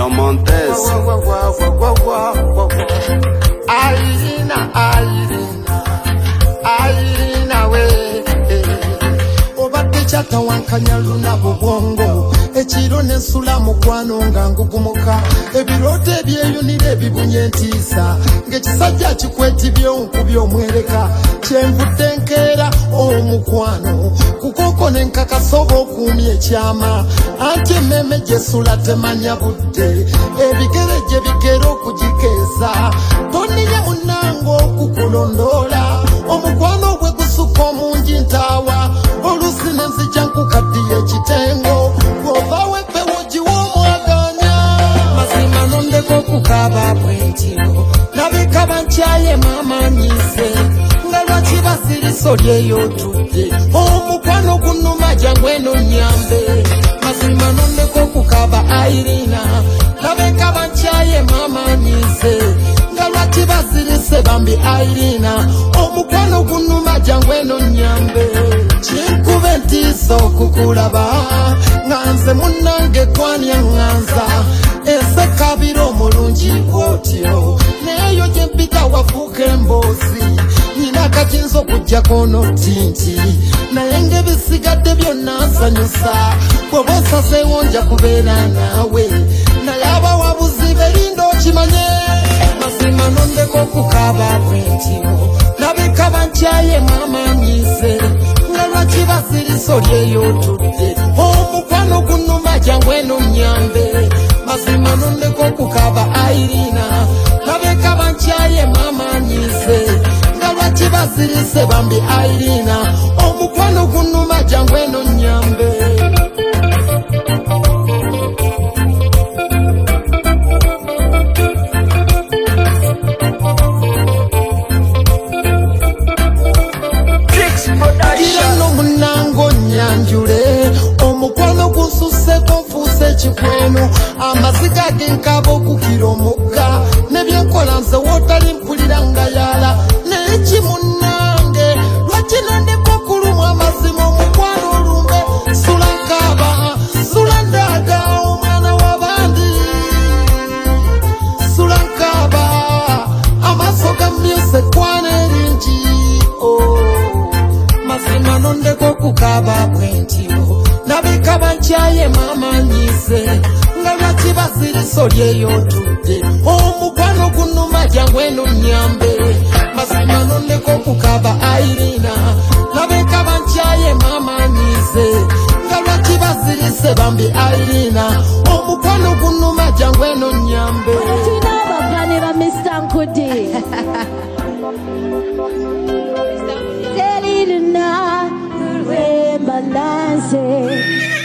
Junior Montes. Irina we obadde kyatawankanya lunabo bwongo ekiro n'ensula mukwano nga ngugumuka ebirooto ebyeyunira ebibunye entiisa ng'ekisajja kikwetibye onkubye omwereka kyenvudde nkeera omukwano kukoko nenkakasoba okuumya ekyama anti emmeme gyesula temanya budde ebigere gye bigera okugikeeza tonninye munnange okukulondoola omukwano gwe gusuka omungi ntaawa olusi nenzija nkukaddiye ekitengo bw'ovaawo ebbewo giwa omwaganya mazima nondeko okukaaba bwentiro nabikaba nkyaye maama nyiise nga lwaki basiriso lyeyotudde omukwano gunnuma jangu eno nyambe mazima nondeko okukaaba Irina nabikaba nkyaye maama nyiise nga lwaki basirise bambi Irina omukwano gunnuma jangu eno nyambe kinkuba entiisa okukulaba nga nze munnange kwanya ŋŋanza ensekabira omulungi bw'otyo neeyo gye mpita wafuuka emboozi nyina akakiyinza okuggyako n'otinti naye ng'ebisigadde byonna nsanyusa bw'oba osaseewo nja kubeera naawe naye abawabuzi berinda okimanye mazima nondeko okukaaba bwentyo nabikaba nkyaye maama nyiise nga lwaki basiriso lyeyotudde omukwano gunnuma jangu eno nyambe mazima nondeko okukaaba Irina nabikaba nkyaye maama nyiise nga lwaki basirise bambi Irina omukwano gunnuma jangu eno nyambe omukwano gususeko nfuuse ekikweno amaziga genkaba okukira omugga nebyenkola nze wootali mpulira nga yaala naye kimunnange lwaki nondeko okulumwa amazima omukwano olumbe sula nkaaba sula ndaaga omwana w'abandi sula nkaaba amaaso ga myuse kwana eringi mazima nondeko okukaaba bwentyo nabikaba nkyaye maama nyiise nga lwaki basiriso lyeyotudde omukwano gunnuma jangu eno nyambe mazima nondeko okukaaba Irina nabikaba nkyaye maama nyiise nga lwaki basirise bambi Irina omukwano gunnuma jangu eno nyambe tulina abavane ba Mr. Nkudi Irina Balance